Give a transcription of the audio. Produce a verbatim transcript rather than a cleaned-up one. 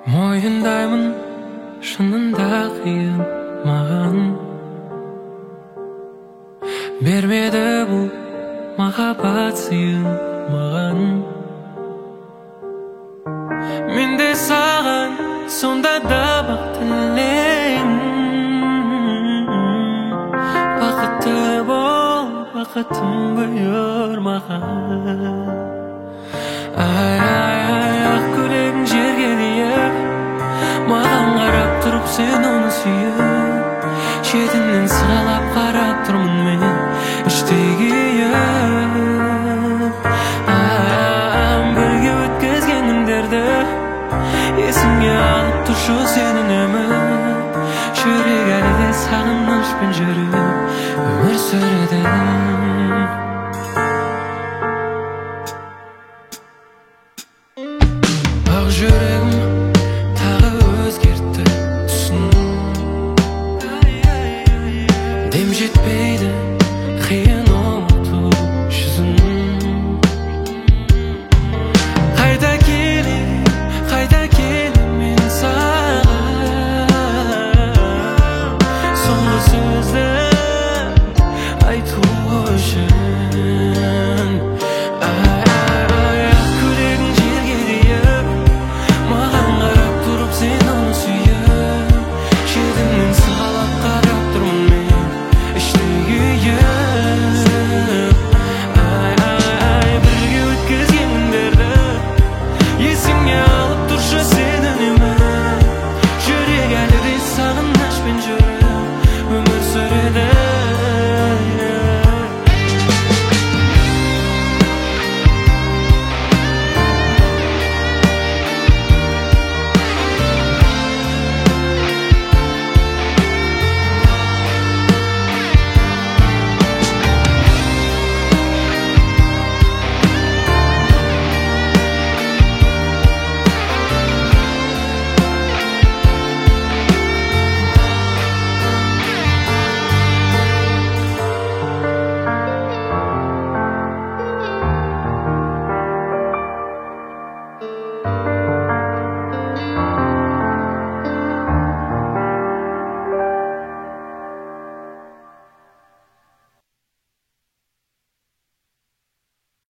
Мойындаймын, шынында қиын маған. Бермеді бұл махаббат сыйын маған. Мен де саған сонда да бақ тілеймін. Бақытты бол, бақытым бұйыр маған. Ай, ай, ай, ақ көйлегің жерге тиіп, маған қарап тұрып сен оны сүйіп, шетіңнен сығалап қарап тұрмын мен іштей күйіп. Бірге өткізген күндерді есіңе алып тұршы сен үнемі. Жүрек әлі де сағынышпен жүріп өмір сүреді.